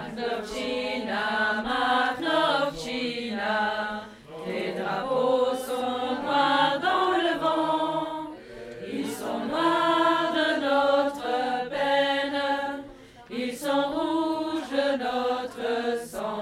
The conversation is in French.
Maknovchina, tes drapeaux sont noirs dans le vent, ils sont noirs de notre peine, ils sont rouges de notre sang.